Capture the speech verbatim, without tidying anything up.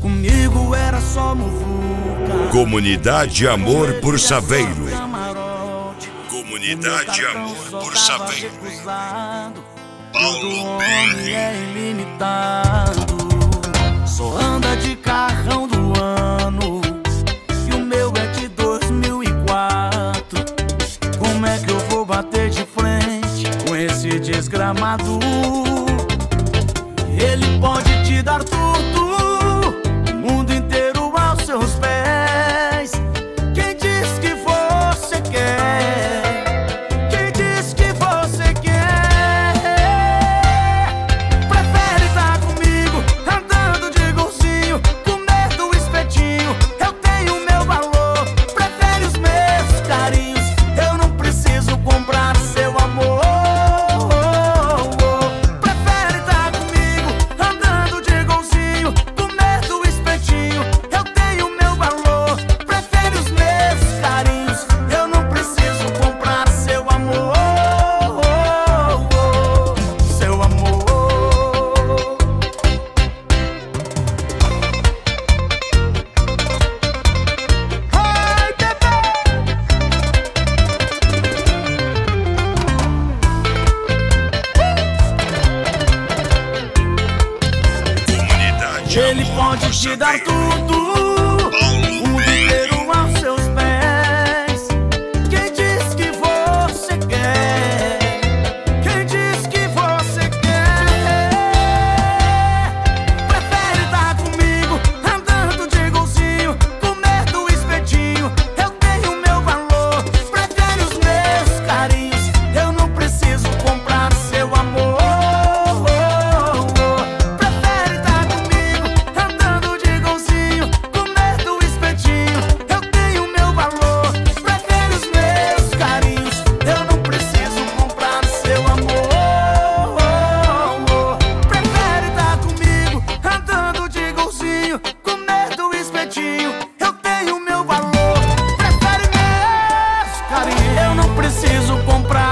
Comigo era só muvuca. Comunidade Amor por Saveiro. Comunidade Amor por Saveiro. Paulo B R. É ilimitado. Só anda de carrão do ano e o meu é de dois mil e quatro. Como é que eu vou bater de frente com esse desgramado? Ele pode te dar tudo, o mundo inteiro aos seus pés. Quem diz que você quer? Quem diz que você quer? Prefere estar comigo, andando de golzinho, comer do espetinho. Eu tenho meu valor. Prefere os meus carinhos, eu não preciso comprar seu amor. Prefere estar comigo, andando de golzinho, comer do espetinho. Eu tenho meu valor. Prefere os meus carinhos, eu não preciso comprar seu amor. Seu amor. Ai, bebê. Comunidade Ele Amor pode por te dar Saveiro. tudo, o mundo inteiro aos seus pés. Quem diz que você quer? Quem diz que você quer? Prefere estar comigo, andando de golzinho, comer do espetinho. Eu tenho meu valor. Prefere os meus carinhos, eu não preciso comprar seu amor. Prefere estar comigo, andando de golzinho, comer do espetinho. Eu tenho meu valor. Prefere os meus carinhos, eu não preciso comprar seu amor. Prefere estar comigo, andando de golzinho, comer do espetinho. Eu tenho meu valor. Prefere meus carinhos, eu não preciso comprar